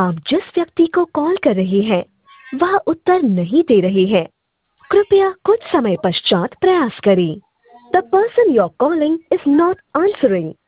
आप जिस व्यक्ति को कॉल कर रहे हैं वह उत्तर नहीं दे रहे हैं। कृपया कुछ समय पश्चात प्रयास करें। The person you are calling is not answering.